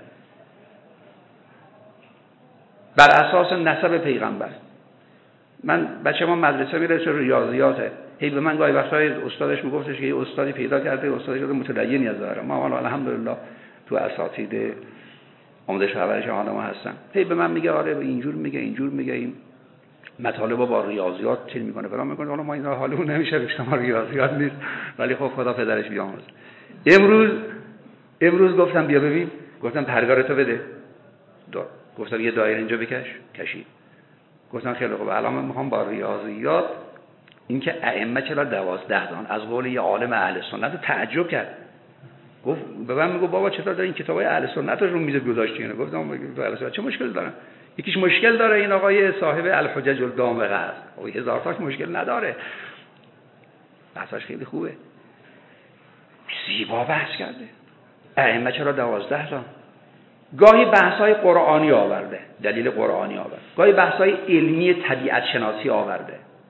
بر اساس نسب پیغمبر. من بچه ما مدرسه میره چه ریاضیاته، هی به من گاهی وقتای استادش میگفتش که یه استادی پیدا کرده، استادش شده متدینی از داره. ما حالا الحمدلله تو اساتید آموزش خبر جهان ما هستن. هی به من میگه آره اینجور میگه اینجور میگه، این مطالب با ریاضیات چی میکنه فلان میکنه. حالا ما اینا حالمون نمیشه، بیشتر ما ریاضیات نیست، ولی خب خدا پدرش بیامرزه. امروز امروز گفتم بیا ببین، گفتم پرگارتو بده، دار. گفتم یه دایره اینجا بکش، کشید. گفتم خیلی خوب، الان من میخوام با ریاضیات اینکه ائمه چرا دوازده دان از قول یه عالم اهل سنت تعجب کرد. گفت به من میگه بابا چطور داری این کتابای اهل سنت رو میز گذاشتی؟ اینو گفتم اهل سنت چه مشکل داره؟ یکیش مشکل داره این آقای صاحب الحجج الدامغه است، او هزار تاش مشکل نداره، بحثش خیلی خوبه، زیبا بحث کرده. ائمه چرا دوازده تا؟ گاهی بحث‌های قرآنی آورده، دلیل قرآنی آورده، گاهی بحث‌های علمی طبیعت شناسی آورده.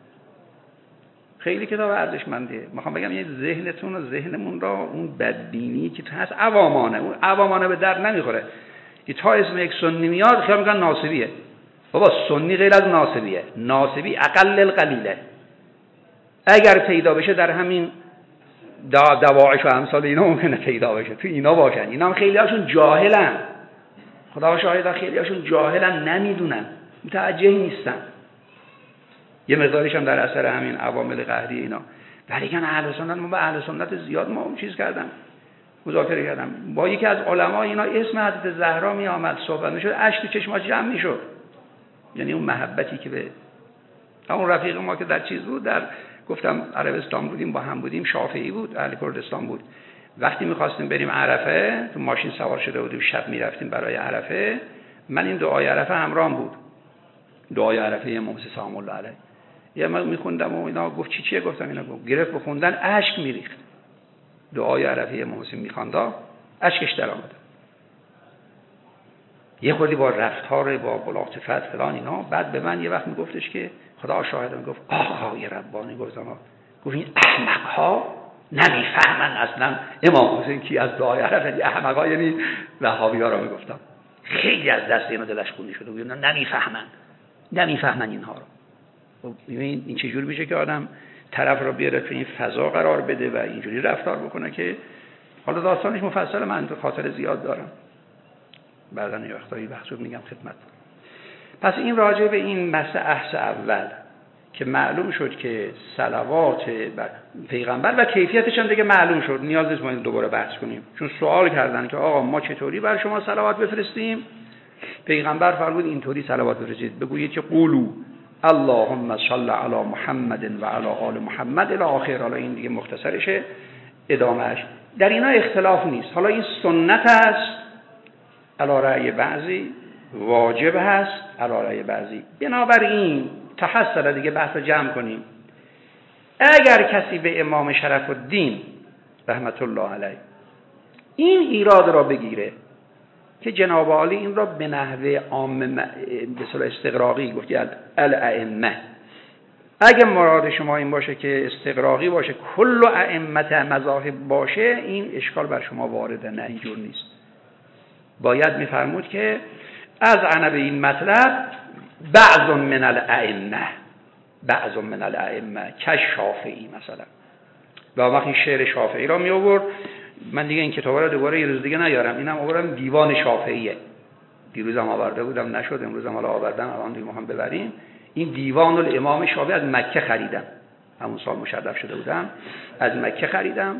خیلی کتاب ارزشمندیه. میخوام بگم یه ذهنتون و ذهنمون را اون بدبینی که هست عوامانه، اون عوامانه به درد نمیخوره. که تا اسم یک سنی میاد خیال میگن ناصبیه. بابا سنی غیر از ناصبیه، ناصبی اقل القلیله. اگر پیدا بشه در همین دواعش و امثال اینا ممکنه پیدا بشه، تو اینا باشن. اینا هم خیلی هاشون جاهلن، خدا شاهد، خیلی هاشون جاهلن، نمیدونن، متوجه نیستن. یه مقدارش هم در اثر همین عوامل قهری اینا. ولی کن اهل سنت، ما با اهل سنت زیاد ما اون چیز کردم، مذاکره کردم با یکی از علما. اینا اسم حضرت زهرا می آمد، صحبت میشد، اشک تو چشماش جمع میشد. یعنی اون محبتی که به اون رفیق ما که در چیز بود، در گفتم عربستان بودیم، با هم بودیم، شافعی بود، اهل کردستان بود. وقتی می‌خواستیم بریم عرفه، تو ماشین سوار شده بودیم، شب می‌رفتیم برای عرفه. من این دعای عرفه همراهم بود، دعای عرفه امام سلام الله علیه. یه من می‌خوندم و اینا گفت چی چیه؟ گفتم اینا گفت گرفت بخوندن، اشک می‌ریخت. دعای عرفه امام حسین می‌خواندا، اشکش در آمد. یه خودی با رفتار با ملاطفت فلان اینا. بعد به من یه وقت میگفتش که خدا شاهدم، گفت آقای ربانی، گفتم گفت این احمق‌ها نمیفهمن اصلا امام حسین کی از دعای عرفه. احمق‌ها یعنی وهابی‌ها رو میگفتم. خیلی از دست اینا دلش خونی شده بود، نمیفهمن نمیفهمن اینها رو. خب ببین این چه جوری میشه که آدم طرف رو بیاره تو این فضا قرار بده و اینجوری رفتار بکنه که حالا داستانش مفصل، من خاطر زیاد دارم، بعدن یه وقتایی بحث رو میگم خدمت. پس این راجع به این بحث اول که معلوم شد که صلوات بر پیغمبر و کیفیتش هم دیگه معلوم شد، نیاز نیست ما دوباره بحث کنیم، چون سوال کردن که آقا ما چطوری بر شما صلوات بفرستیم؟ پیغمبر فرمود اینطوری صلوات بفرستید، بگویید که قولوا اللهم صل علی محمد و علی آل محمد الی آخر. حالا این دیگه مختصرشه، ادامهش در اینا اختلاف نیست. حالا این سنت است علی رأی بعضی، واجب هست علی رأی بعضی. بنابراین تحصل دیگه بحث جمع کنیم. اگر کسی به امام شرف الدین رحمت الله علیه این ایراد را بگیره که جناب عالی این را به نحوه عام به صورت استقراقی گفتی الائمه، اگه مراد شما این باشه که استقراقی باشه، کل ائمه مذاهب باشه، این اشکال بر شما وارده. نه اینجور نیست. باید میفرمود که از عنب این مطلب بعض من الائمه، بعض من الائمه که شافعی مثلا. و وقتی شعر شافعی را می آورد، من دیگه این کتابا رو دوباره یه روز دیگه نیارم، اینم آوردم دیوان شافعیه، دیروزم آورده بودم نشد، امروزم حالا آوردم، الان دیگه میخوام ببریم. این دیوان الامام شافعی از مکه خریدم، همون سال مشرف شده بودم، از مکه خریدم.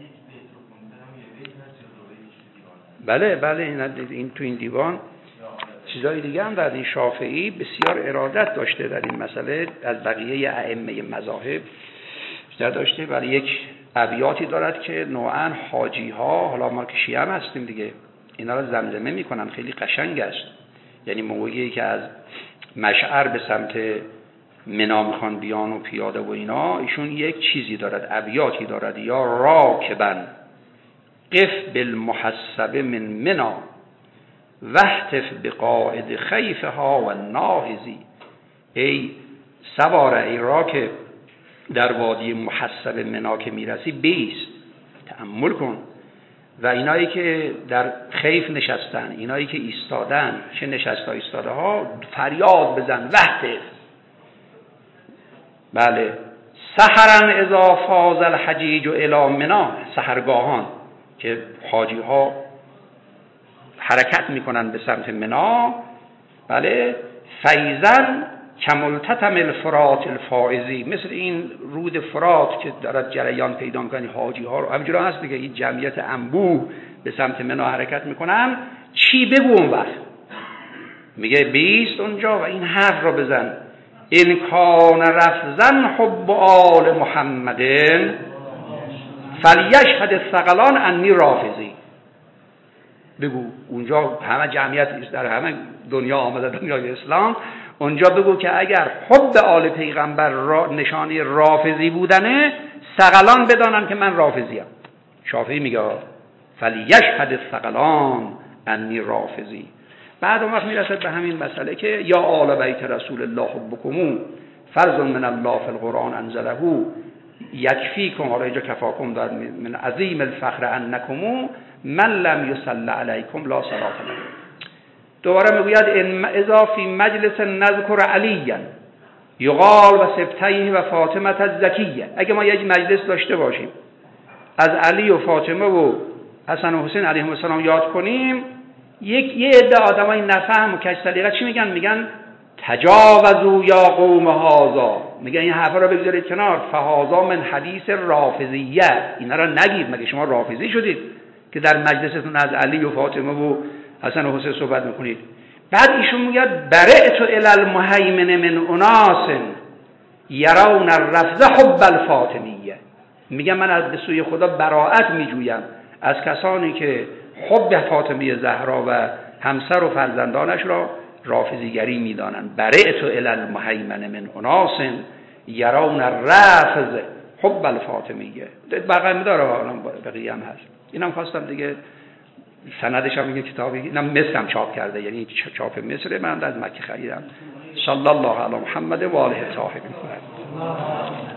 بله بله این, این تو این دیوان چیزای دیگه هم در این شافعی بسیار ارادت داشته در این مسئله، از بقیه ائمه مذاهب بیشتر داشته. ولی یک ابیاتی دارد که نوعاً حاجی ها، حالا ما که شیعه هم هستیم دیگه، اینا رو زمزمه میکنن، خیلی قشنگ است. یعنی موقعی که از مشعر به سمت منا میخوان بیان و پیاده و اینا، ایشون یک چیزی دارد، ابیاتی دارد، یا راکبن قف بالمحسب من منا وحتف بقاعد خیفها و ناهزی. ای سواره، ای راکب، در وادی محسب منا که میرسی بیست، تأمل کن. و اینایی که در خیف نشستن، اینایی که ایستادن، چه نشسته ایستاده ها، فریاد بزن وحتف. بله، سحرن اذا فاز الحجیج الی منا، سحرگاهان که حاجی ها حرکت میکنن به سمت منا. بله، فیزن کملتتم الفرات الفائزی، مثل این رود فرات که دارد جریان پیدا میکنه، حاجی ها رو همینجوری هست دیگه، این جمعیت انبوه به سمت منا حرکت میکنن. چی بگو اون وقت؟ میگه بیست اونجا و این حرف رو بزن: این کان رفزن حب آل محمد فلیشهد الثقلان انی رافضی. بگو اونجا، همه جمعیت در همه دنیا آمده، دنیای اسلام، اونجا بگو که اگر حب آل پیغمبر را نشانه رافضی بودنه، ثقلان بدانن که من رافضیم. شافعی میگه فلیشهد الثقلان انی رافضی. بعد اون وقت میرسد به همین مسئله که یا آل بیت رسول الله حبکم فرض من الله فی القرآن انزله یکفیکم، حالا اینجا کفاکم دار من عظیم الفخر انکم من لم یصلی علیکم لا صلاة له. دوباره میگوید ان اذا فی مجلس نذکر علیا یقال و سبتیه و فاطمه الزکیه. اگه ما یک مجلس داشته باشیم از علی و فاطمه و حسن و حسین علیهم السلام یاد کنیم، یک یه عده آدمای نفهم و کج سلیقه چی میگن؟ میگن تجاوزوا یا قوم هذا، میگن این حرفا رو بگذارید کنار، فهذا من حدیث رافضیه، اینا رو نگید، مگه شما رافضی شدید که در مجلستون از علی و فاطمه و حسن و حسین صحبت میکنید؟ بعد ایشون میگه برئت الی المهیمن من اناس یرون الرفض حب الفاطمیه، میگه من از به سوی خدا براءت میجویم از کسانی که حب فاطمه زهرا و همسر و فرزندانش را رافضیگری میدانند. برئت الی المهیمن من اناس یرون الرفض حب الفاطمیه. بقیه داره، حالا بقیه هم هست. اینم خواستم دیگه، سندش هم میگه کتابی، اینم مصر هم چاپ کرده، یعنی چاپ مصر، من از مکه خریدم. صلی الله علی محمد و آله الطاهرین.